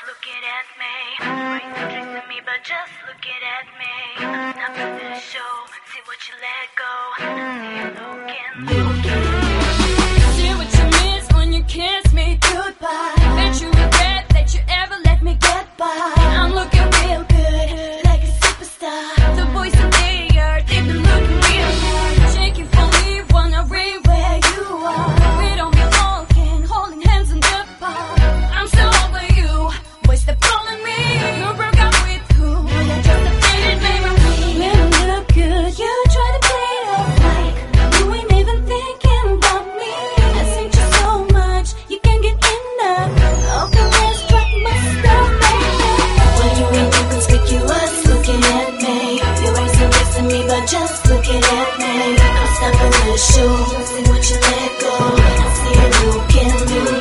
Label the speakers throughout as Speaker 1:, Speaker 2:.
Speaker 1: looking at me. Bring the drinks to me, but just looking at me. I'm stopping this show, see what you let go. I see you looking.
Speaker 2: See what you miss when you kiss me goodbye. Bet you regret that you ever let me get by. I'm looking real good, like a superstar. The boys today they've been looking real hard. Shaking for me, wanna ring where you are. We don't be walking, holding hands in the park. I'm so over you, boys stop calling me. No broke up with who? You're just a faded memory. When I look good, you try to play it off like you ain't even thinking about me. I sent you so much, you can't get enough. Okay, let's drop my stuff, baby.
Speaker 3: When you ain't inconspicuous, looking at me. Your eyes are missing me, but just looking at me. I'm stopping the show, see what you let go. I see you looking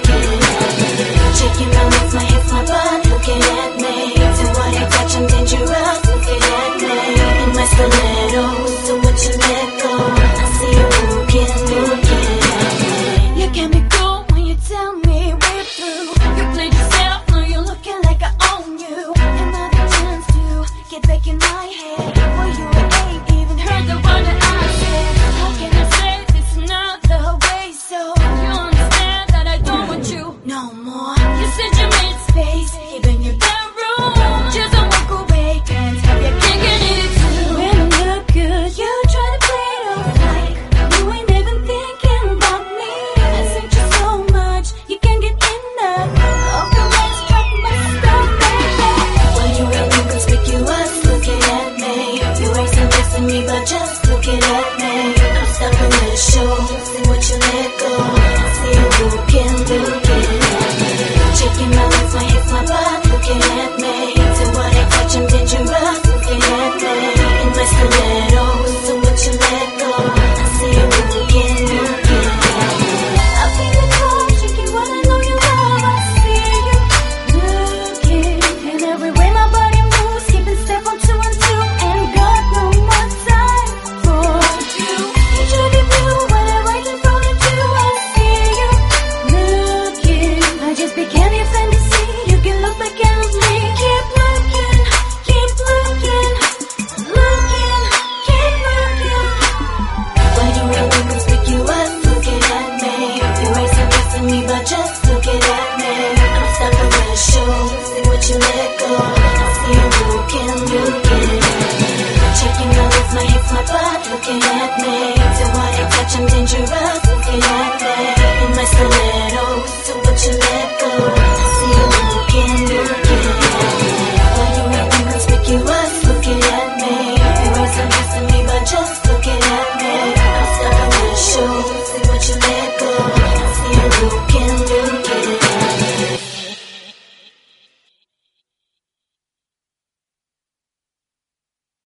Speaker 3: at me. Checking my legs, my hips, my butt, looking at me. So what I touch, I'm dangerous, looking at me. In my stilettos, so what you let go. I see you looking at me.
Speaker 2: You can be cool when you tell me we're through. You played yourself, now you're looking like I own you. Another chance to get back in my head. Well, you ain't even heard the word that I said. How can I say this another way? So you understand that I don't want you no more. You said you made space, even your damn room. Just don't walk away, can't have you kicking it too. When I look good, you try to play it off like you ain't even thinking about me. I sent you so much, you can't get enough. Okay, let's drop my stuff, baby.
Speaker 3: When you ain't inconspicuous, looking at me. Your eyes are missing me, but just looking at me. I'm stopping the show, see what you let go. I see you looking at me. Checking my legs, my hips, my butt, looking at me. So what I touch, I'm dangerous, looking at me. In my stilettos, so what you let go. I see you looking at me.
Speaker 2: I feel the cold shaking when I know you love. I see you looking, and every way my body moves, keeping step on 2 and 2, and got no more time for you. Each of you do what I right in front of you. I see you looking. I just became your fantasy. You can look back at me. Keep looking, keep looking, looking, keep looking.
Speaker 3: When you ain't inconspicuous, looking at me. Your eyes are missing me, but just looking at me. I'm stopping the show, see what you let go. I see you looking at me. Checking my legs, my hips, my butt, looking at me. So what I touch, I'm dangerous,